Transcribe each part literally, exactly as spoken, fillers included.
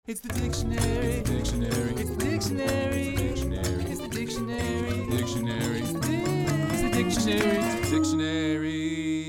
It's the dictionary. Dictionary. It's the dictionary. Dictionary. It's the dictionary. Dictionary. It's the dictionary. Dictionary.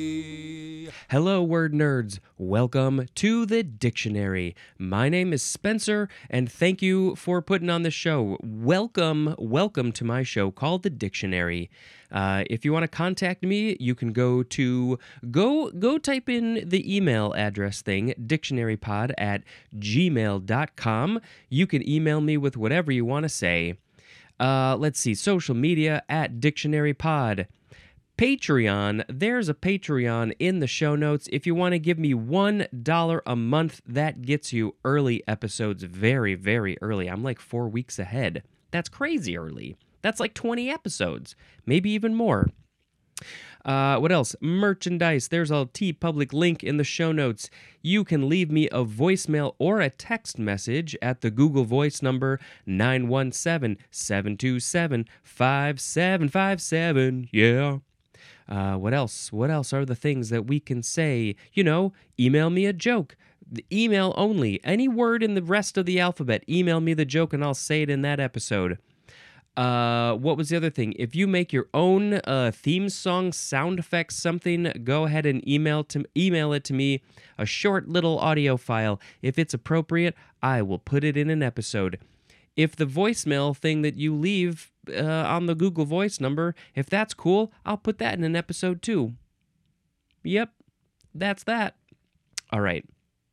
Hello, word nerds. Welcome to the dictionary. My name is Spencer, and thank you for putting on the show. Welcome, welcome to my show called The Dictionary. Uh, if you want to contact me, you can go to, go go type in the email address thing, dictionarypod at gmail dot com. You can email me with whatever you want to say. Uh, let's see, social media at dictionarypod. Patreon, there's a Patreon in the show notes. If you want to give me one dollar a month, that gets you early episodes very, very early. I'm like four weeks ahead. That's crazy early. That's like twenty episodes, maybe even more. Uh, what else? Merchandise. There's a TeePublic link in the show notes. You can leave me a voicemail or a text message at the Google Voice number nine one seven, seven two seven, five seven five seven. Yeah. Uh, what else? What else are the things that we can say? You know, email me a joke. The email only. Any word in the rest of the alphabet, email me the joke and I'll say it in that episode. Uh, what was the other thing? If you make your own uh, theme song, sound effects, something, go ahead and email to email it to me, a short little audio file. If it's appropriate, I will put it in an episode. If the voicemail thing that you leave uh, on the Google Voice number, if that's cool, I'll put that in an episode too. Yep, that's that. All right.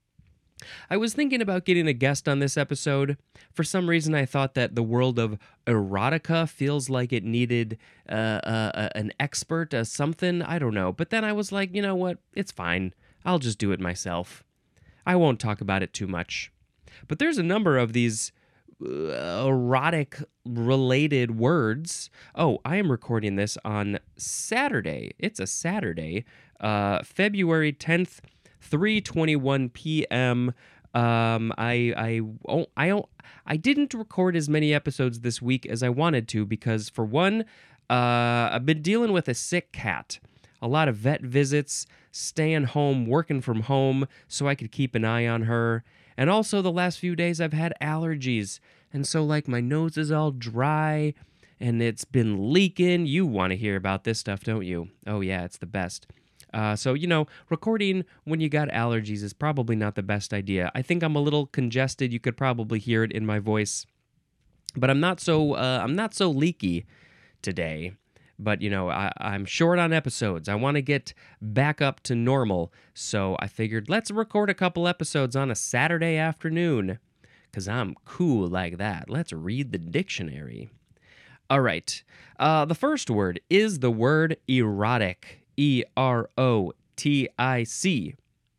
I was thinking about getting a guest on this episode. For some reason, I thought that the world of erotica feels like it needed uh, uh, an expert, uh, something, I don't know. But then I was like, you know what? It's fine. I'll just do it myself. I won't talk about it too much. But there's a number of these uh, erotic-related words. Oh, I am recording this on Saturday. It's a Saturday, uh, February tenth, three twenty-one p.m. Um, I I oh, I don't I didn't record as many episodes this week as I wanted to because, for one, uh, I've been dealing with a sick cat. A lot of vet visits, staying home, working from home so I could keep an eye on her. And also the last few days I've had allergies. And so, like, my nose is all dry and it's been leaking. You want to hear about this stuff, don't you? Oh, yeah, it's the best. Uh, so, you know, recording when you got allergies is probably not the best idea. I think I'm a little congested. You could probably hear it in my voice. But I'm not so uh, I'm not so leaky today. But, you know, I, I'm short on episodes. I want to get back up to normal. So I figured let's record a couple episodes on a Saturday afternoon. Because I'm cool like that. Let's read the dictionary. All right. Uh, the first word is the word erotic. E R O T I C.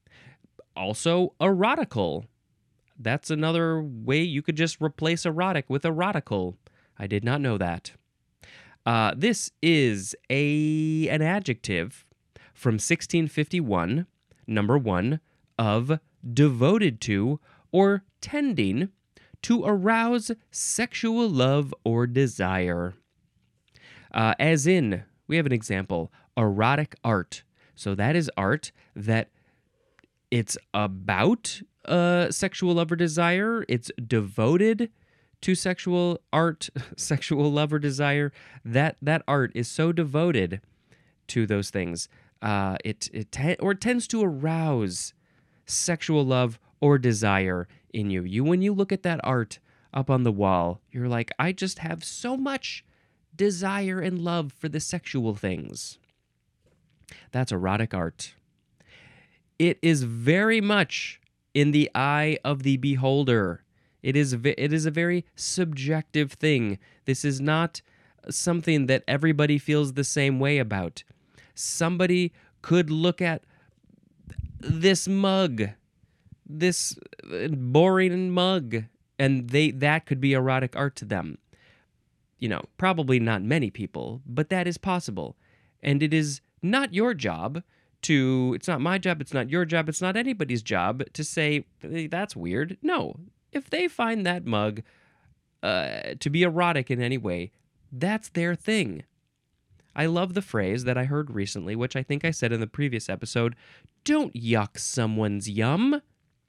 Also, erotical. That's another way you could just replace erotic with erotical. I did not know that. Uh, this is a an adjective from sixteen fifty-one, number one, of devoted to or tending to arouse sexual love or desire. Uh, as in, we have an example, erotic art. So that is art that it's about uh, sexual love or desire. It's devoted to sexual art, sexual love or desire. That that art is so devoted to those things. Uh, it it te- or it tends to arouse sexual love or desire in you. You when you look at that art up on the wall, you're like, I just have so much desire and love for the sexual things. That's erotic art. It is very much in the eye of the beholder. It is it is a very subjective thing. This is not something that everybody feels the same way about. Somebody could look at this mug, this boring mug, and they that could be erotic art to them. You know, probably not many people, but that is possible. And it is not your job to, it's not my job, it's not your job, it's not anybody's job to say, hey, that's weird. No, if they find that mug uh, to be erotic in any way, that's their thing. I love the phrase that I heard recently, which I think I said in the previous episode, don't yuck someone's yum.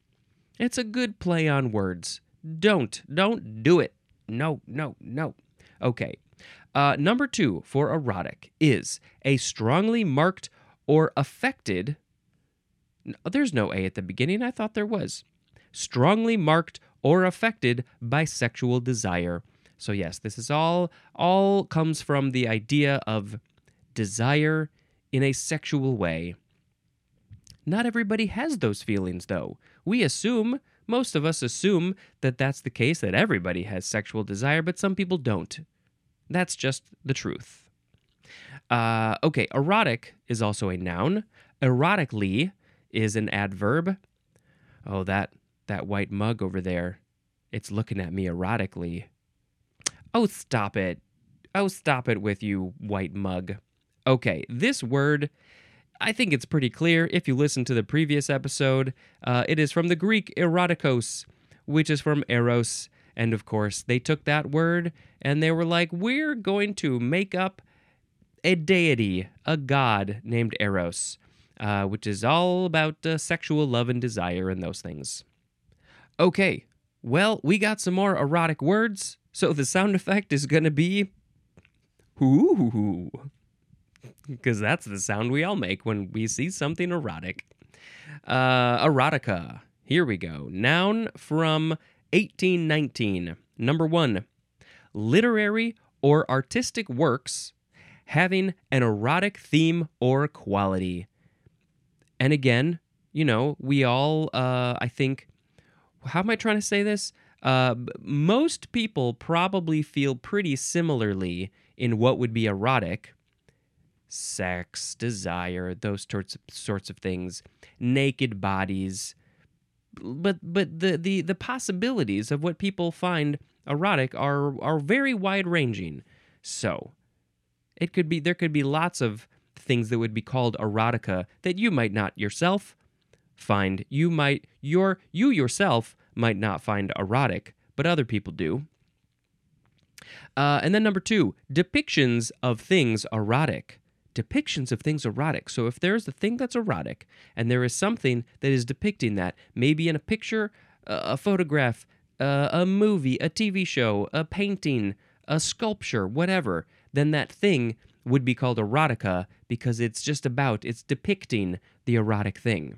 It's a good play on words. Don't. Don't do it. No, no, no. Okay. Uh, number two for erotic is a strongly marked or affected. There's no A at the beginning. I thought there was. Strongly marked or affected by sexual desire. So yes, this is all all comes from the idea of desire in a sexual way. Not everybody has those feelings, though. We assume, most of us assume that that's the case, that everybody has sexual desire, but some people don't. That's just the truth. Uh, okay, erotic is also a noun. Erotically is an adverb. Oh, that that white mug over there, it's looking at me erotically. Oh, stop it. Oh, stop it with you, white mug. Okay, this word, I think it's pretty clear if you listen to the previous episode. Uh, it is from the Greek erotikos, which is from eros. And of course, they took that word and they were like, we're going to make up a deity, a god named Eros, uh, which is all about uh, sexual love and desire and those things. Okay, well, we got some more erotic words, so the sound effect is going to be ooh, because that's the sound we all make when we see something erotic. Uh, erotica. Here we go. Noun from eighteen nineteen. Number one, literary or artistic works having an erotic theme or quality. And again, you know, we all, uh, I think, how am I trying to say this? Uh, most people probably feel pretty similarly in what would be erotic. Sex, desire, those sorts of, sorts of things, naked bodies. But but the, the, the possibilities of what people find erotic are are very wide-ranging. So it could be there could be lots of things that would be called erotica that you might not yourself find. You might your you yourself might not find erotic, but other people do. Uh, and then number two, depictions of things erotic. Depictions of things erotic. So if there's a thing that's erotic and there is something that is depicting that, maybe in a picture, uh, a photograph, uh, a movie, a T V show, a painting, a sculpture, whatever, then that thing would be called erotica because it's just about, it's depicting the erotic thing.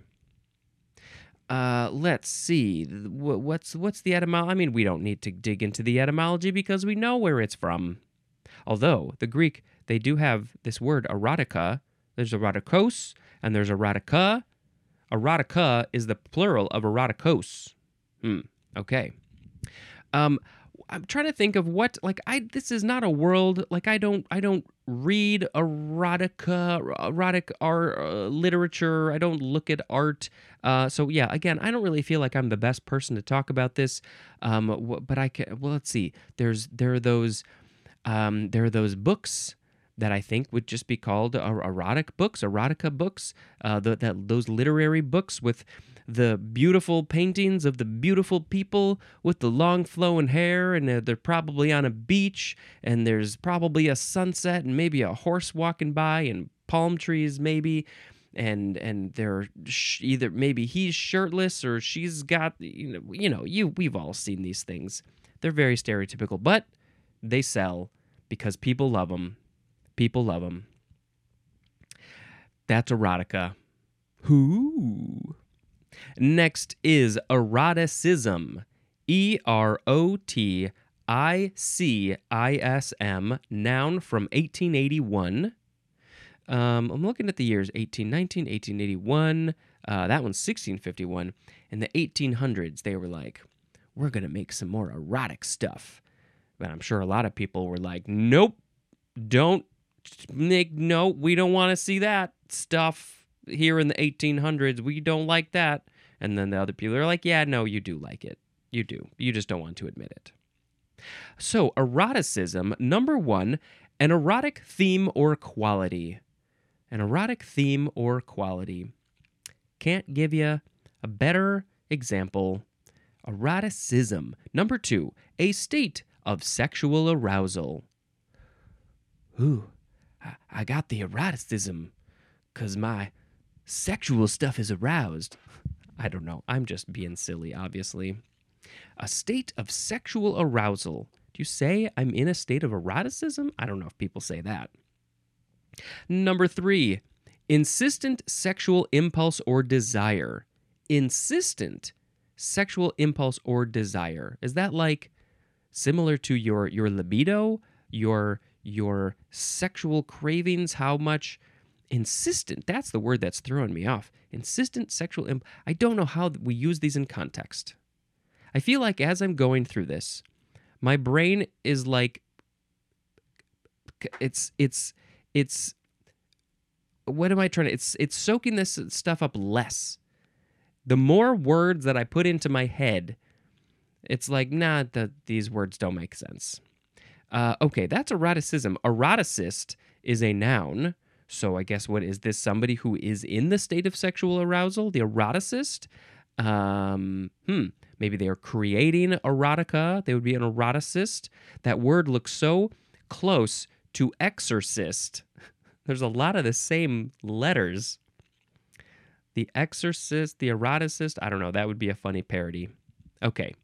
Uh, let's see. What's what's the etymology? I mean, we don't need to dig into the etymology because we know where it's from. Although the Greek, they do have this word erotica. There's erotikos and there's erotica. Erotica is the plural of erotikos. Hmm. Okay. Um, I'm trying to think of what, like, I, this is not a world, like, I don't, I don't read erotica, erotic art, uh, literature. I don't look at art. Uh, so yeah, again, I don't really feel like I'm the best person to talk about this. Um, but I can, well, let's see. There's, there are those, um, there are those books that I think would just be called er- erotic books, erotica books, uh, the, that those literary books with the beautiful paintings of the beautiful people with the long flowing hair, and uh, they're probably on a beach, and there's probably a sunset, and maybe a horse walking by, and palm trees maybe, and and they're sh- either maybe he's shirtless or she's got, you know, you know, you we've all seen these things. They're very stereotypical, but they sell because people love them. People love them. That's erotica. Whoo. Next is eroticism. E R O T I C I S M, noun from eighteen eighty-one. Um, I'm looking at the years eighteen nineteen, eighteen eighty-one. Uh, that one's sixteen fifty-one. In the eighteen hundreds, they were like, we're going to make some more erotic stuff. But I'm sure a lot of people were like, nope, don't. Nick, no, we don't want to see that stuff here in the eighteen hundreds. We don't like that. And then the other people are like, yeah, no, you do like it. You do. You just don't want to admit it. So, eroticism, number one, an erotic theme or quality. An erotic theme or quality. Can't give you a better example. Eroticism. Number two, a state of sexual arousal. Ooh. I got the eroticism because my sexual stuff is aroused. I don't know. I'm just being silly, obviously. A state of sexual arousal. Do you say I'm in a state of eroticism? I don't know if people say that. Number three, insistent sexual impulse or desire. Insistent sexual impulse or desire. Is that like similar to your your libido, your your sexual cravings, how much insistent, that's the word that's throwing me off. Insistent sexual imp- I don't know how we use these in context. I feel like as I'm going through this, my brain is like it's it's it's what am I trying to it's it's soaking this stuff up less. The more words that I put into my head, it's like, nah, the, these words don't make sense. Uh, okay, that's eroticism. Eroticist is a noun. So I guess what is this? Somebody who is in the state of sexual arousal? The eroticist? Um, hmm. Maybe they are creating erotica. They would be an eroticist. That word looks so close to exorcist. There's a lot of the same letters. The exorcist, the eroticist. I don't know. That would be a funny parody. Okay.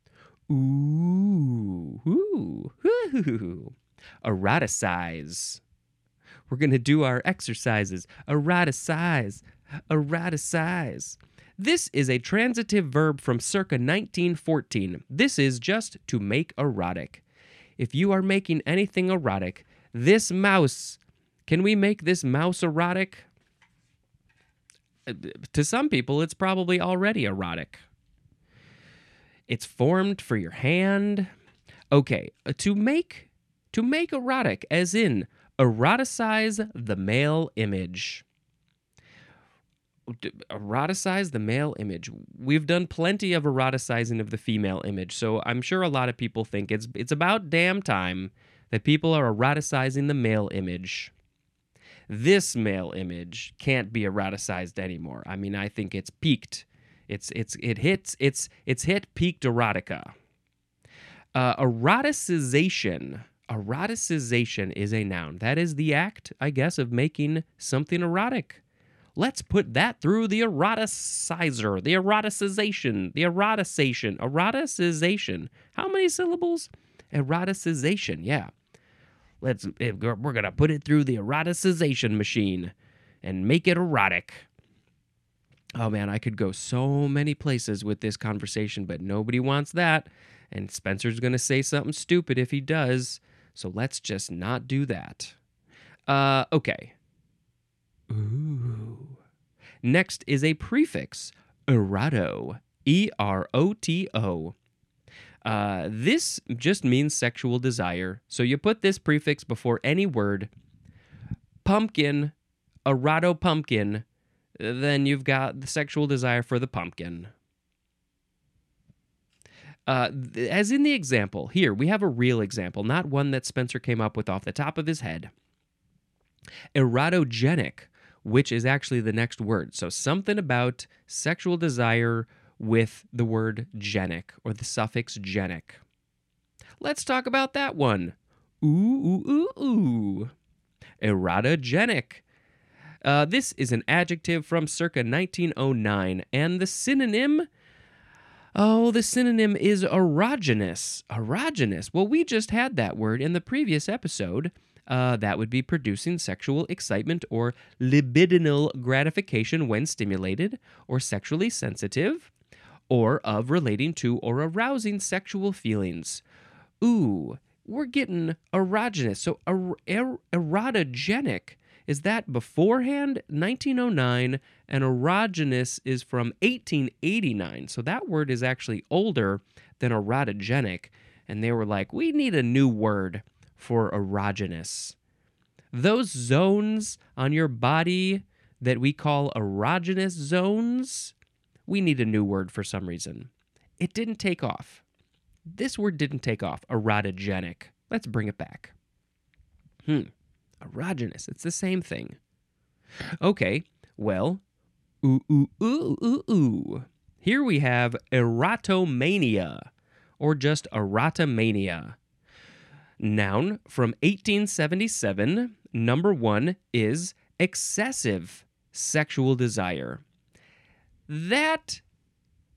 Ooh, ooh, ooh. Eroticize. We're going to do our exercises. Eroticize. Eroticize. This is a transitive verb from circa nineteen fourteen. This is just to make erotic. If you are making anything erotic, this mouse, can we make this mouse erotic? To some people, it's probably already erotic. It's formed for your hand. Okay, to make to make erotic, as in eroticize the male image. Eroticize the male image. We've done plenty of eroticizing of the female image, so I'm sure a lot of people think it's it's about damn time that people are eroticizing the male image. This male image can't be eroticized anymore. I mean, I think it's peaked. It's it's it hits it's it's hit peaked erotica. Uh, eroticization. Eroticization is a noun. That is the act, I guess, of making something erotic. Let's put that through the eroticizer, the eroticization, the eroticization, eroticization. How many syllables? Eroticization, yeah. Let's we're going to put it through the eroticization machine and make it erotic. Oh man, I could go so many places with this conversation, but nobody wants that. And Spencer's going to say something stupid if he does. So let's just not do that. Uh, okay. Ooh. Next is a prefix, eroto, E R O T O. Uh, this just means sexual desire. So you put this prefix before any word, pumpkin, eroto pumpkin, then you've got the sexual desire for the pumpkin. Uh, as in the example, here we have a real example, not one that Spencer came up with off the top of his head. Erotogenic, which is actually the next word. So something about sexual desire with the word genic or the suffix genic. Let's talk about that one. Ooh, ooh, ooh, ooh. Erotogenic. Uh, this is an adjective from circa nineteen oh nine, and the synonym, oh, the synonym is erogenous. Erogenous. Well, we just had that word in the previous episode. Uh, that would be producing sexual excitement or libidinal gratification when stimulated, or sexually sensitive, or of relating to or arousing sexual feelings. Ooh, we're getting erogenous. So er- er- erotogenic, is that beforehand? nineteen oh nine, and erogenous is from eighteen eighty-nine. So that word is actually older than erotogenic. And they were like, we need a new word for erogenous. Those zones on your body that we call erogenous zones, we need a new word for some reason. It didn't take off. This word didn't take off. Erotogenic. Let's bring it back. Hmm. Erogenous. It's the same thing. Okay. Well, ooh, ooh, ooh, ooh, ooh. Here we have erotomania, or just erotomania. Noun from eighteen seventy-seven. Number one is excessive sexual desire. That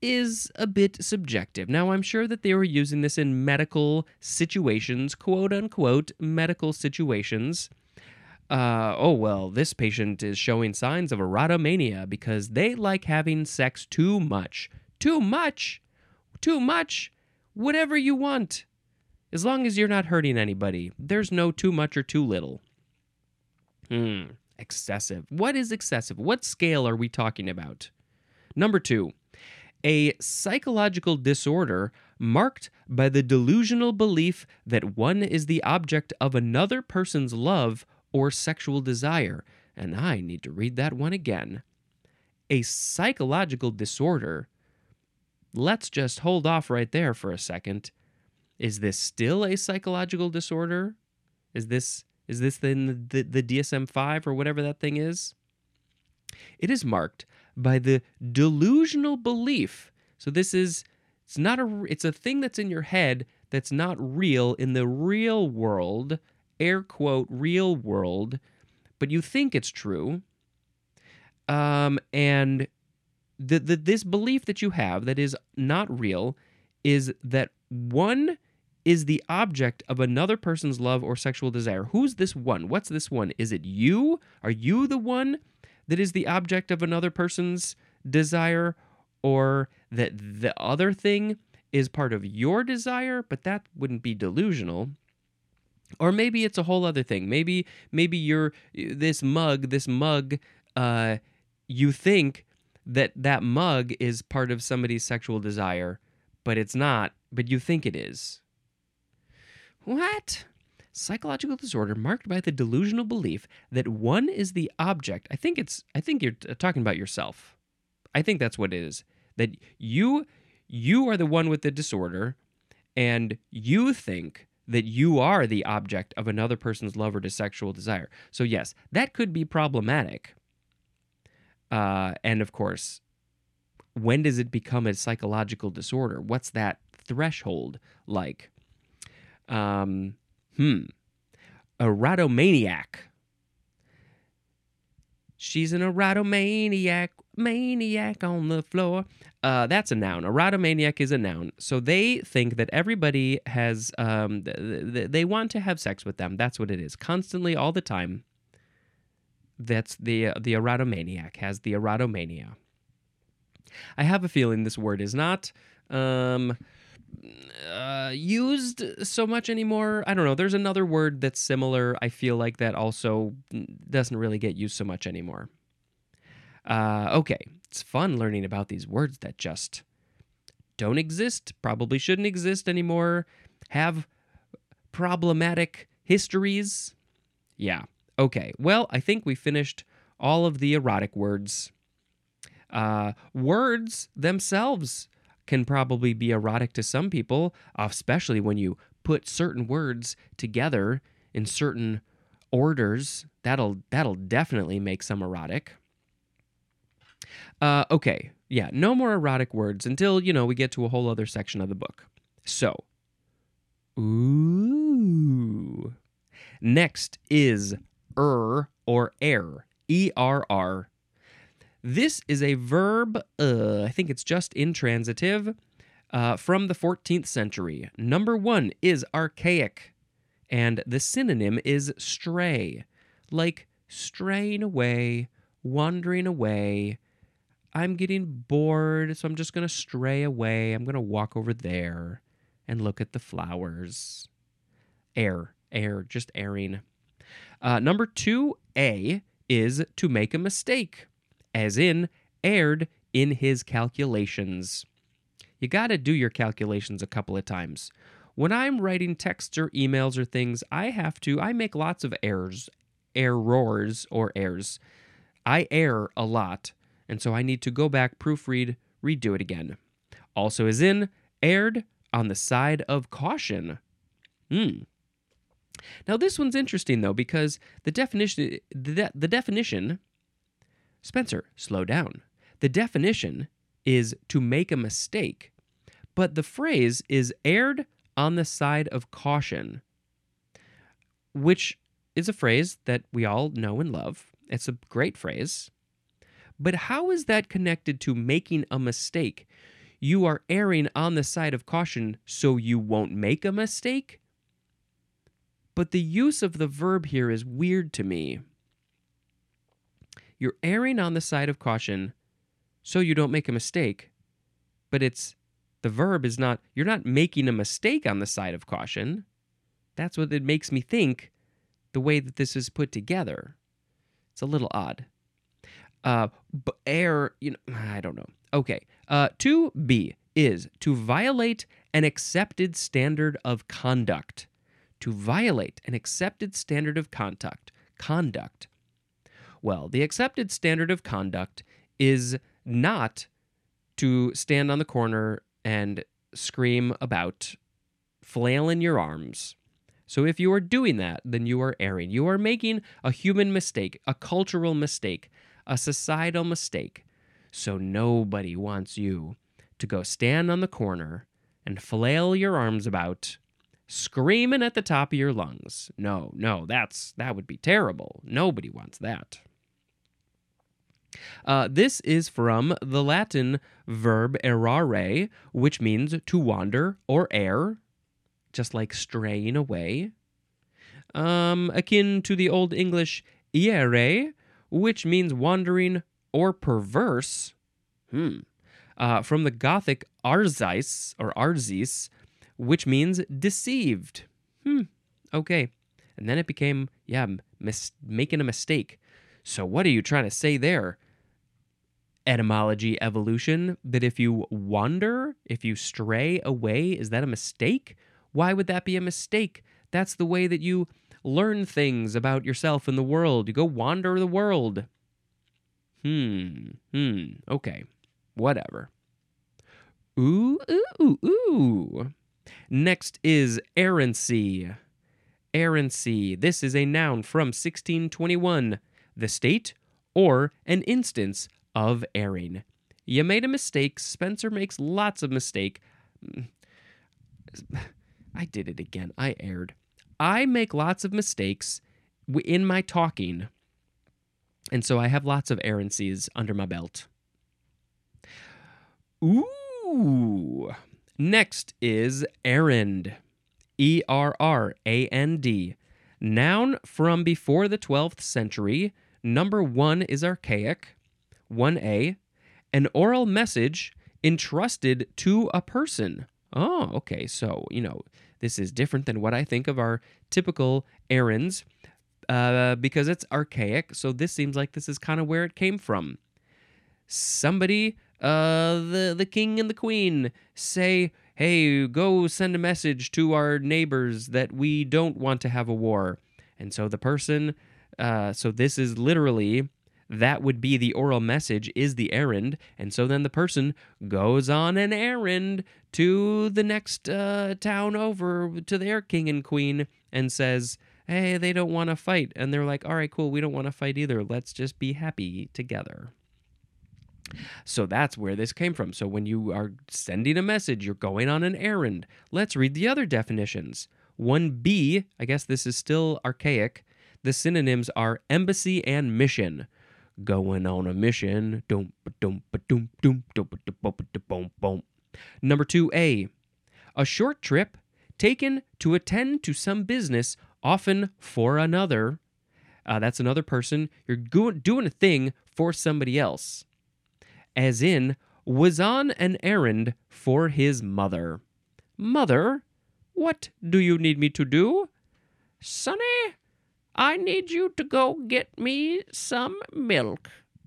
is a bit subjective. Now, I'm sure that they were using this in medical situations, quote unquote, medical situations. Uh, oh, well, this patient is showing signs of erotomania because they like having sex too much. Too much? Too much? Whatever you want. As long as you're not hurting anybody. There's no too much or too little. Hmm. Excessive. What is excessive? What scale are we talking about? Number two, a psychological disorder marked by the delusional belief that one is the object of another person's love or sexual desire. And I need to read that one again. A psychological disorder. Let's just hold off right there for a second. Is this still a psychological disorder? Is this is this in the, the D S M five or whatever that thing is? It is marked by the delusional belief. So this is it's not a it's a thing that's in your head that's not real in the real world, air quote real world, but you think it's true. Um and the, the this belief that you have that is not real is that one is the object of another person's love or sexual desire. Who's this one? What's this one? Is it you? Are you the one that is the object of another person's desire, or that the other thing is part of your desire, but that wouldn't be delusional? Or maybe it's a whole other thing. Maybe maybe you're this mug, this mug, uh, you think that that mug is part of somebody's sexual desire, but it's not, but you think it is. What? Psychological disorder marked by the delusional belief that one is the object. I think it's I think you're talking about yourself. I think that's what it is. That you you are the one with the disorder, and you think that you are the object of another person's love or sexual desire. So yes, that could be problematic. Uh, and of course, when does it become a psychological disorder? What's that threshold like? Um, hmm. Erotomaniac. She's an erotomaniac, maniac on the floor. Uh, that's a noun. Erotomaniac is a noun. So they think that everybody has, um, th- th- they want to have sex with them. That's what it is. Constantly, all the time. That's the, uh, the erotomaniac, has the erotomania. I have a feeling this word is not um, uh, used so much anymore. I don't know. There's another word that's similar. I feel like that also doesn't really get used so much anymore. Uh, okay. It's fun learning about these words that just don't exist, probably shouldn't exist anymore, have problematic histories. Yeah. Okay. Well, I think we finished all of the erotic words. Uh, words themselves can probably be erotic to some people, especially when you put certain words together in certain orders. That'll that'll definitely make some erotic. Uh, okay, yeah, no more erotic words until, you know, we get to a whole other section of the book. So, ooh. Next is er or er, E R R. This is a verb, uh, I think it's just intransitive, uh, from the fourteenth century. Number one is archaic, and the synonym is stray, like straying away, wandering away. I'm getting bored, so I'm just going to stray away. I'm going to walk over there and look at the flowers. Air, air, just airing. Uh, number two, A, is to make a mistake, as in erred in his calculations. You got to do your calculations a couple of times. When I'm writing texts or emails or things, I have to, I make lots of errors, errors or errors. I err a lot, and so I need to go back, proofread, redo it again. Also as in, erred on the side of caution. Hmm. Now this one's interesting though, because the definition, the, de- the definition, Spencer, slow down. The definition is to make a mistake, but the phrase is erred on the side of caution, which is a phrase that we all know and love. It's a great phrase. But how is that connected to making a mistake? you are erring on the side of caution so you won't make a mistake. But the use of the verb here is weird to me. You're erring on the side of caution so you don't make a mistake. But it's, the verb is not, you're not making a mistake on the side of caution. That's what it makes me think, the way that this is put together. It's a little odd. Uh, b- err, you know, I don't know. Okay. Uh, to be is to violate an accepted standard of conduct. To violate an accepted standard of conduct. Conduct. Well, the accepted standard of conduct is not to stand on the corner and scream about, flailing your arms. So if you are doing that, then you are erring. You are making a human mistake, a cultural mistake, a societal mistake. So nobody wants you to go stand on the corner and flail your arms about, screaming at the top of your lungs. No, no, that's that would be terrible. Nobody wants that. Uh, this is from the Latin verb errare, which means to wander or err, just like straying away. Um, akin to the Old English iere, which means wandering or perverse. Hmm. Uh, from the Gothic arzis, or arzis, which means deceived. Hmm. Okay. And then it became, yeah, mis- making a mistake. So what are you trying to say there? Etymology evolution, that if you wander, if you stray away, is that a mistake? Why would that be a mistake? That's the way that you learn things about yourself and the world. You go wander the world. Hmm. Hmm. Okay. Whatever. Ooh, ooh, ooh, ooh. Next is errancy. Errancy. This is a noun from sixteen twenty-one. The state or an instance of erring. You made a mistake. Spencer makes lots of mistake. I did it again. I erred. I make lots of mistakes in my talking. And so I have lots of errancies under my belt. Ooh. Next is errand. E R R A N D. Noun from before the twelfth century. Number one is archaic. one A. An oral message entrusted to a person. Oh, okay. So, you know, this is different than what I think of our typical errands uh, because it's archaic. So this seems like this is kind of where it came from. Somebody, uh, the, the king and the queen say, hey, go send a message to our neighbors that we don't want to have a war. And so the person, uh, so this is literally, that would be the oral message is the errand. And so then the person goes on an errand to the next uh, town over to their king and queen and says, hey, they don't want to fight. And they're like, all right, cool, we don't want to fight either. Let's just be happy together. So that's where this came from. So when you are sending a message, you're going on an errand. Let's read the other definitions. one B, I guess this is still archaic. The synonyms are embassy and mission. Going on a mission. Number two A, a short trip taken to attend to some business, often for another. Uh, that's another person. You're go- doing a thing for somebody else. As in, was on an errand for his mother. Mother, what do you need me to do? Sonny, I need you to go get me some milk.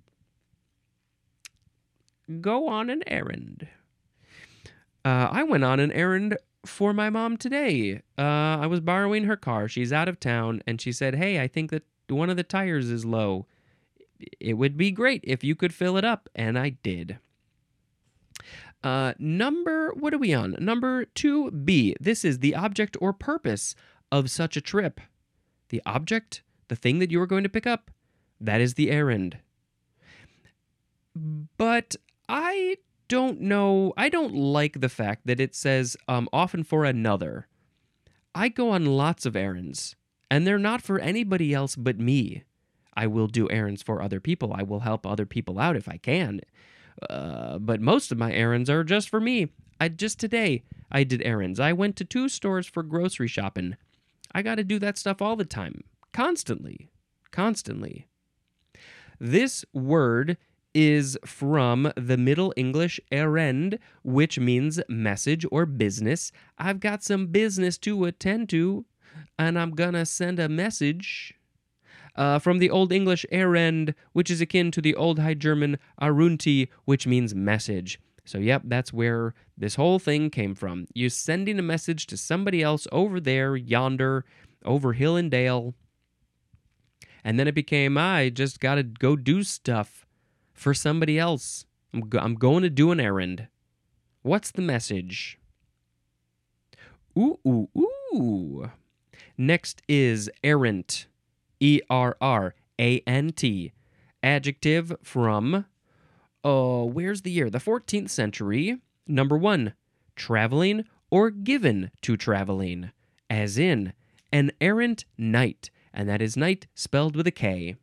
Go on an errand. Uh, I went on an errand for my mom today. Uh, I was borrowing her car. She's out of town, and she said, hey, I think that one of the tires is low. It would be great if you could fill it up, and I did. Uh, number, what are we on? Number two B. This is the object or purpose of such a trip. The object, the thing that you are going to pick up, that is the errand. But I don't know, I don't like the fact that it says um, often for another. I go on lots of errands, and they're not for anybody else but me. I will do errands for other people. I will help other people out if I can. Uh, but most of my errands are just for me. I just today I did errands. I went to two stores for grocery shopping. I got to do that stuff all the time, constantly, constantly. This word is from the Middle English errand, which means message or business. I've got some business to attend to, and I'm gonna send a message. Uh, from the Old English errand, which is akin to the Old High German arunti, which means message. So, yep, that's where this whole thing came from. You're sending a message to somebody else over there, yonder, over hill and dale. And then it became, I just got to go do stuff for somebody else. I'm, go- I'm going to do an errand. What's the message? Ooh, ooh, ooh. Next is errant. E R R A N T. Adjective from, oh, where's the year? The fourteenth century. Number one, traveling or given to traveling. As in, an errant knight. And that is knight spelled with a K.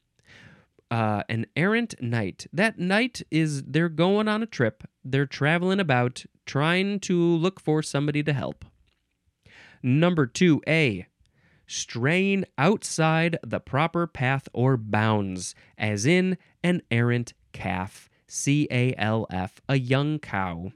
Uh, an errant knight. That knight is, they're going on a trip. They're traveling about, trying to look for somebody to help. Number two, A. Straying outside the proper path or bounds, as in an errant calf, C A L F, a young cow.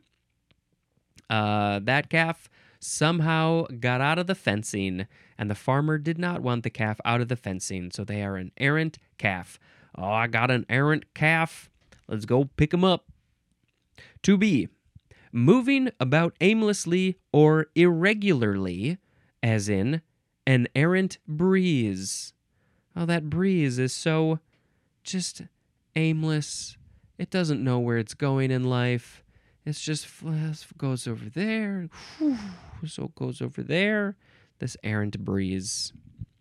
Uh, that calf somehow got out of the fencing, and the farmer did not want the calf out of the fencing, so they are an errant calf. Oh, I got an errant calf. Let's go pick him up. To be, moving about aimlessly or irregularly, as in an errant breeze. Oh, that breeze is so just aimless. It doesn't know where it's going in life. It's just goes over there, whew, so it goes over there. This errant breeze.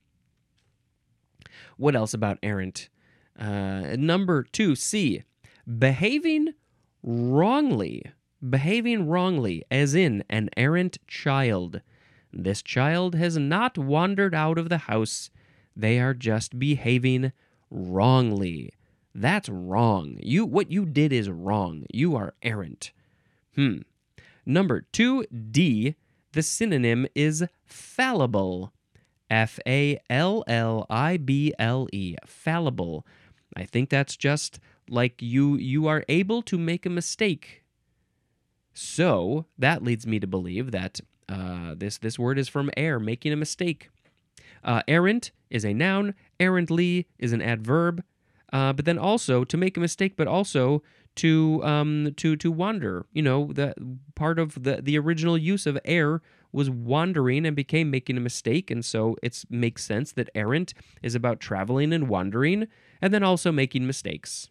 What else about errant? Uh, number two, C. Behaving wrongly. Behaving wrongly, as in an errant child. This child has not wandered out of the house. They are just behaving wrongly. That's wrong. You what you did is wrong. You are errant. Hmm. Number two, D. The synonym is fallible. F A L L I B L E. Fallible. I think that's just like you you are able to make a mistake. So that leads me to believe that Uh, this this word is from err, making a mistake. Uh, errant is a noun. Errantly is an adverb. Uh, but then also to make a mistake, but also to um to to wander. You know, the part of the the original use of err was wandering and became making a mistake, and so it makes sense that errant is about traveling and wandering, and then also making mistakes.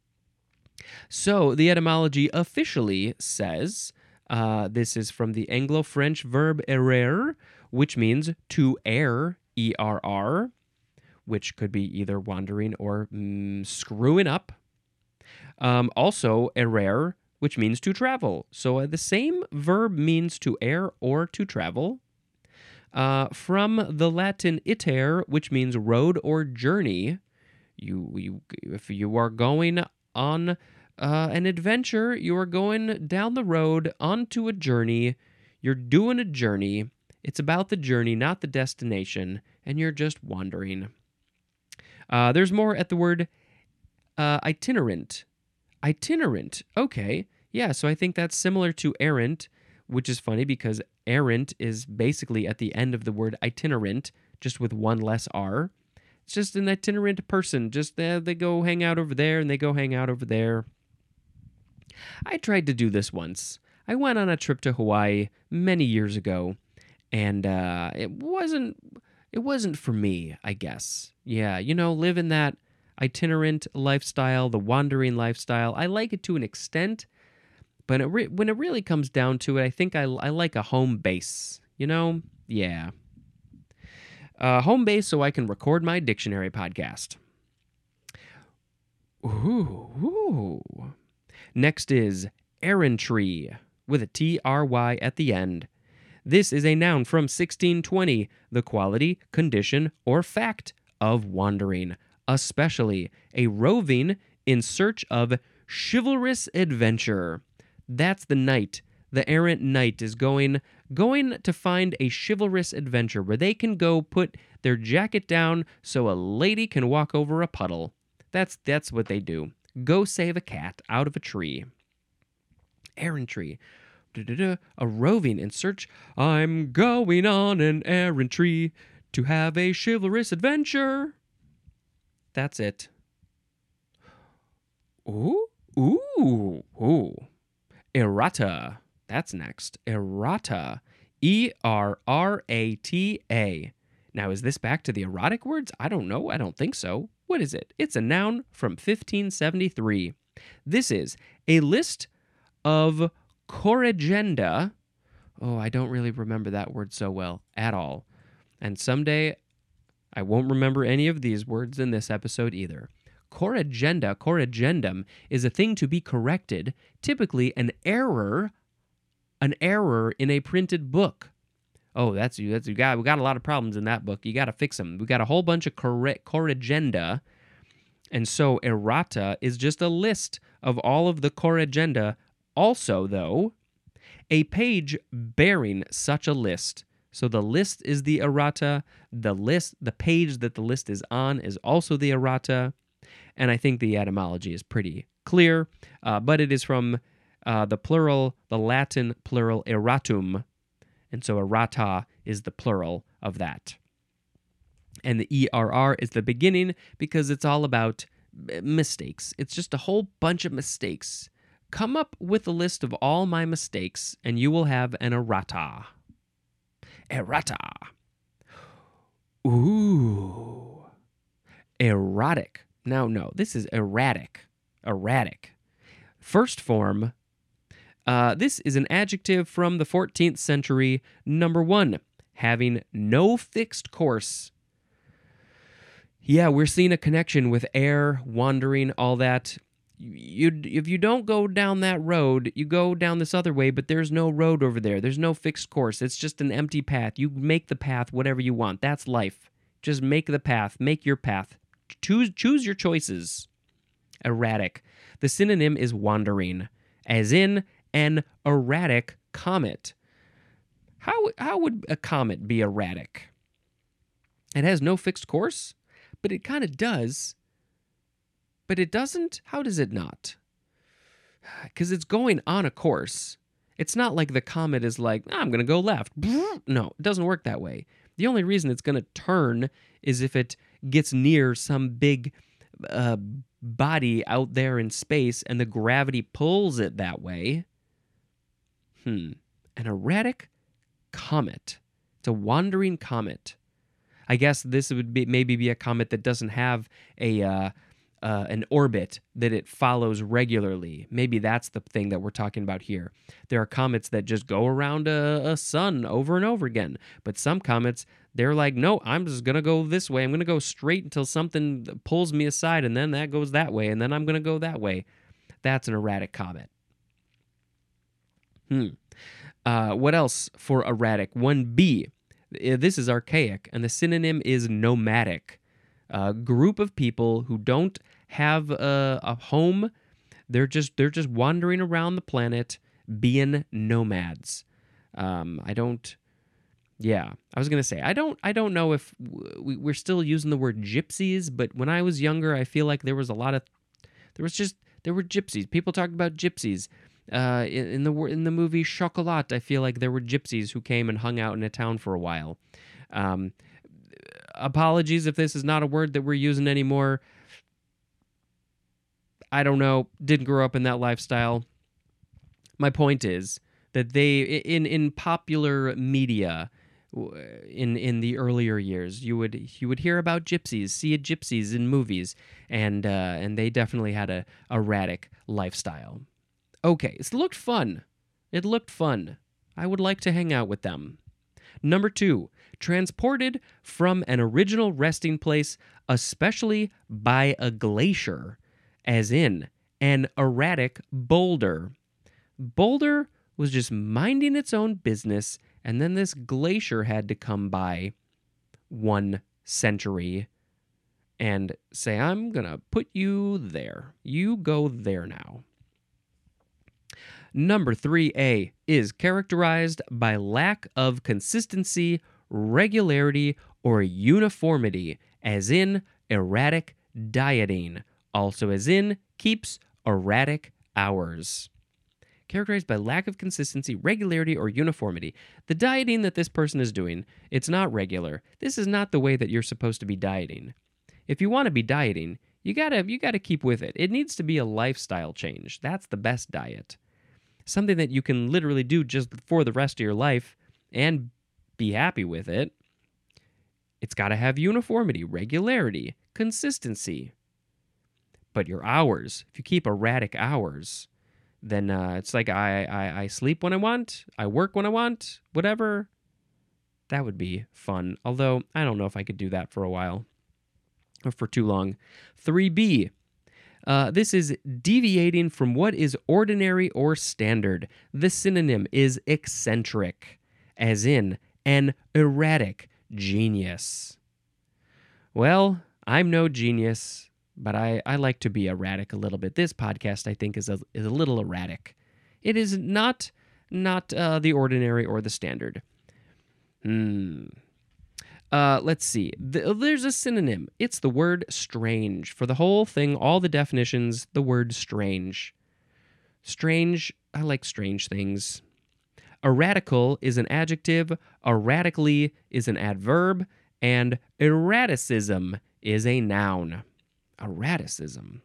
So the etymology officially says. Uh, this is from the Anglo-French verb errer, which means to err, E R R, which could be either wandering or mm, screwing up. Um, also, errer, which means to travel. So uh, the same verb means to err or to travel. Uh, from the Latin iter, which means road or journey. You, you, if you are going on Uh, an adventure, you are going down the road onto a journey. You're doing a journey. It's about the journey, not the destination, and you're just wandering. Uh, there's more at the word uh, itinerant. Itinerant. Okay. Yeah, so I think that's similar to errant, which is funny because errant is basically at the end of the word itinerant, just with one less R. It's just an itinerant person. Just uh, they go hang out over there, and they go hang out over there. I tried to do this once. I went on a trip to Hawaii many years ago, and uh, it wasn't it wasn't for me, I guess. Yeah, you know, living that itinerant lifestyle, the wandering lifestyle, I like it to an extent, but it re- when it really comes down to it, I think I, I like a home base, you know? Yeah. Uh, home base so I can record my dictionary podcast. Ooh, ooh. Next is errantry, with a T R Y at the end. This is a noun from sixteen twenty, the quality, condition, or fact of wandering, especially a roving in search of chivalrous adventure. That's the knight. The errant knight is going going to find a chivalrous adventure where they can go put their jacket down so a lady can walk over a puddle. That's that's what they do. Go save a cat out of a tree. Errantry. Da-da-da. A roving in search. I'm going on an errantry to have a chivalrous adventure. That's it. Ooh, ooh, ooh. Errata. That's next. Errata. E R R A T A. Now, is this back to the erotic words? I don't know. I don't think so. What is it? It's a noun from fifteen seventy-three. This is a list of corrigenda. Oh, I don't really remember that word so well at all. And someday I won't remember any of these words in this episode either. Corrigenda, corrigendum, is a thing to be corrected, typically an error, an error in a printed book. Oh, that's you. That's you got. We got a lot of problems in that book. You got to fix them. We got a whole bunch of corre- corrigenda, and so errata is just a list of all of the corrigenda. Also, though, a page bearing such a list. So the list is the errata. The list, the page that the list is on, is also the errata. And I think the etymology is pretty clear, uh, but it is from uh, the plural, the Latin plural erratum. And so errata is the plural of that. And the E R R is the beginning because it's all about mistakes. It's just a whole bunch of mistakes. Come up with a list of all my mistakes, and you will have an errata. Errata. Ooh. Erotic. Now, no, this is erratic. Erratic. First form. Uh, this is an adjective from the fourteenth century. Number one, having no fixed course. Yeah, we're seeing a connection with air, wandering, all that. You, if you don't go down that road, you go down this other way, but there's no road over there. There's no fixed course. It's just an empty path. You make the path whatever you want. That's life. Just make the path. Make your path. Choose, choose your choices. Erratic. The synonym is wandering, as in an erratic comet. How, how would a comet be erratic? It has no fixed course, but it kind of does. But it doesn't? How does it not? Because it's going on a course. It's not like the comet is like, ah, I'm going to go left. No, it doesn't work that way. The only reason it's going to turn is if it gets near some big uh, body out there in space and the gravity pulls it that way. Hmm. An erratic comet. It's a wandering comet. I guess this would be maybe be a comet that doesn't have a uh, uh, an orbit that it follows regularly. Maybe that's the thing that we're talking about here. There are comets that just go around a, a sun over and over again. But some comets, they're like, no, I'm just going to go this way. I'm going to go straight until something pulls me aside, and then that goes that way, and then I'm going to go that way. That's an erratic comet. Hmm. Uh, what else for erratic? one B. This is archaic, and the synonym is nomadic. A group of people who don't have a, a home. They're just they're just wandering around the planet, being nomads. Um, I don't. Yeah, I was gonna say I don't. I don't know if we, we're still using the word gypsies, but when I was younger, I feel like there was a lot of. There was just there were gypsies. People talked about gypsies. Uh, in, in the in the movie Chocolat, I feel like there were gypsies who came and hung out in a town for a while. Um, apologies if this is not a word that we're using anymore. I don't know. Didn't grow up in that lifestyle. My point is that they in in popular media in in the earlier years, you would you would hear about gypsies, see gypsies in movies, and uh, and they definitely had a erratic lifestyle. Okay, it looked fun. It looked fun. I would like to hang out with them. Number two, transported from an original resting place, especially by a glacier, as in an erratic boulder. Boulder was just minding its own business, and then this glacier had to come by one century and say, I'm going to put you there. You go there now. Number three A is characterized by lack of consistency, regularity, or uniformity, as in erratic dieting, also as in keeps erratic hours. Characterized by lack of consistency, regularity, or uniformity. The dieting that this person is doing, it's not regular. This is not the way that you're supposed to be dieting. If you want to be dieting, you gotta you gotta keep with it. It needs to be a lifestyle change. That's the best diet. Something that you can literally do just for the rest of your life and be happy with it. It's got to have uniformity, regularity, consistency. But your hours, if you keep erratic hours, then uh, it's like I, I, I sleep when I want, I work when I want, whatever. That would be fun. Although, I don't know if I could do that for a while or for too long. three B. Uh, this is deviating from what is ordinary or standard. The synonym is eccentric, as in an erratic genius. Well, I'm no genius, but I, I like to be erratic a little bit. This podcast, I think, is a, is a little erratic. It is not, not uh, the ordinary or the standard. Hmm. Uh, let's see. The, there's a synonym. It's the word strange. For the whole thing, all the definitions, the word strange. Strange, I like strange things. Erratical is an adjective, erratically is an adverb, and erraticism is a noun. Erraticism.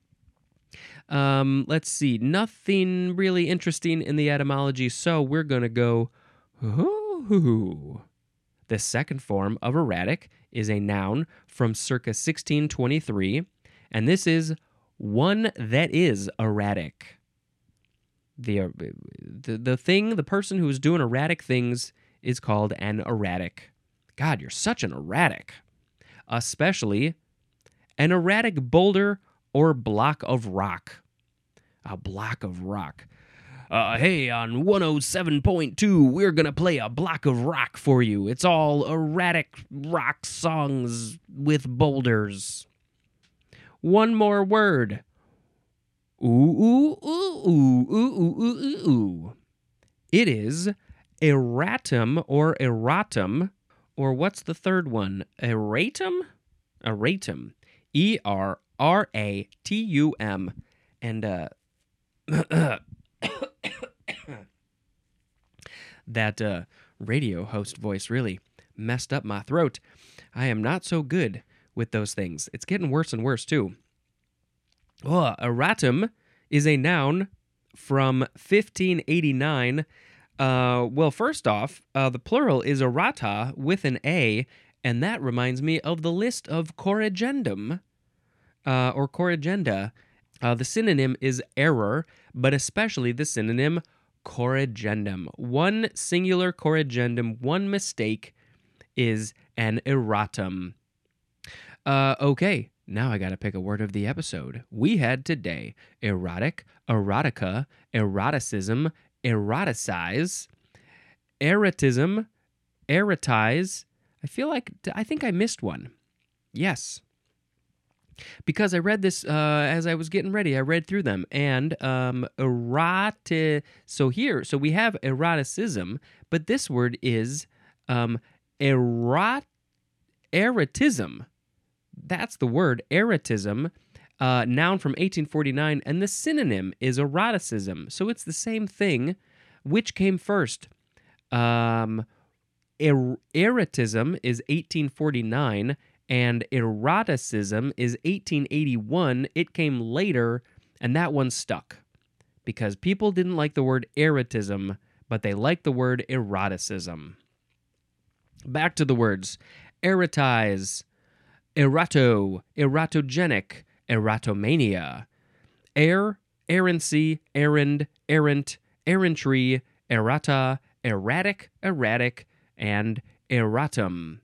Um, let's see. Nothing really interesting in the etymology, so we're going to go... Ooh. The second form of erratic is a noun from circa sixteen twenty-three, and this is one that is erratic. The, uh, the, the thing, the person who is doing erratic things is called an erratic. God, you're such an erratic. Especially an erratic boulder or block of rock. A block of rock. Uh, hey, on one oh seven point two, we're going to play a block of rock for you. It's all erratic rock songs with boulders. One more word. Ooh, ooh, ooh, ooh, ooh, ooh, ooh, ooh. It is erratum or erratum, or what's the third one? Erratum? Erratum. E R R A T U M. And, uh... that uh, radio host voice really messed up my throat. I am not so good with those things. It's getting worse and worse, too. Oh, erratum is a noun from fifteen eighty-nine. Uh, well, first off, uh, the plural is errata with an A, and that reminds me of the list of corrigendum, uh, or corrigenda. Uh, the synonym is error, but especially the synonym corrigendum. One singular corrigendum, one mistake is an erratum. Uh, okay, now I gotta pick a word of the episode. We had today erotic, erotica, eroticism, eroticize, erotism, erotize. I feel like, I think I missed one. Yes. Because I read this uh, as I was getting ready. I read through them. And um, eroti... So here, so we have eroticism, but this word is um, erot... erotism. That's the word, erotism, uh, noun from eighteen forty-nine, and the synonym is eroticism. So it's the same thing. Which came first? Um, er- erotism is eighteen forty-nine, and eroticism is eighteen eighty-one. It came later, and that one stuck. Because people didn't like the word erotism, but they liked the word eroticism. Back to the words. Erotize, erato, erotogenic, erotomania. Air, errancy, errand, errant, errantry, errata, erratic, erratic, and erratum.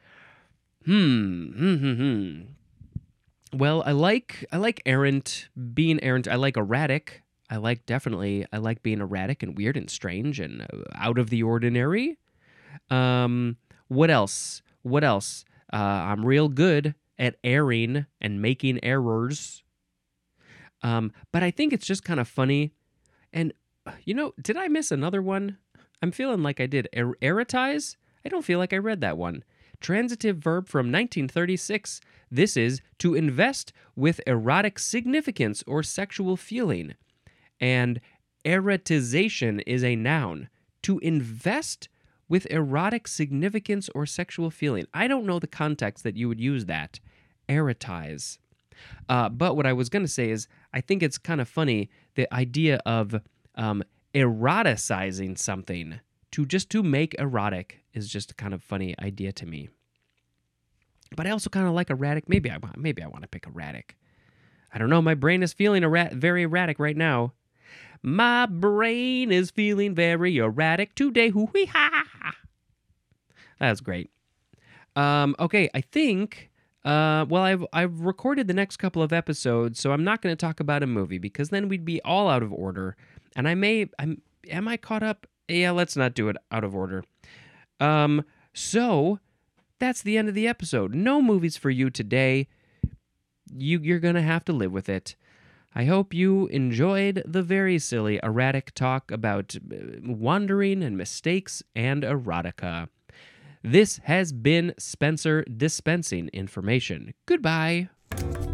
Hmm, hmm, hmm, hmm. Well, I like I like errant, being errant. I like erratic. I like definitely, I like being erratic and weird and strange and uh, out of the ordinary. Um, what else? What else? Uh, I'm real good at erring and making errors. Um, but I think it's just kind of funny. And, you know, did I miss another one? I'm feeling like I did. Er- erotise? I don't feel like I read that one. Transitive verb from nineteen thirty-six. This is to invest with erotic significance or sexual feeling. And erotization is a noun. To invest with erotic significance or sexual feeling. I don't know the context that you would use that. Erotize. Uh, but what I was going to say is, I think it's kind of funny, the idea of um, eroticizing something. To just to make erotic is just a kind of funny idea to me. But I also kind of like erratic. Maybe I want. Maybe I want to pick erratic. I don't know. My brain is feeling errat- very erratic right now. My brain is feeling very erratic today. Hoo hee ha. That's great. Um, okay, I think. Uh, well, I've I've recorded the next couple of episodes, so I'm not going to talk about a movie because then we'd be all out of order. And I may. I'm. Am I caught up? Yeah, let's not do it out of order. Um. So that's the end of the episode. No movies for you today. You you're gonna have to live with it. I hope you enjoyed the very silly, erratic talk about wandering and mistakes and erotica. This has been Spencer dispensing information. Goodbye.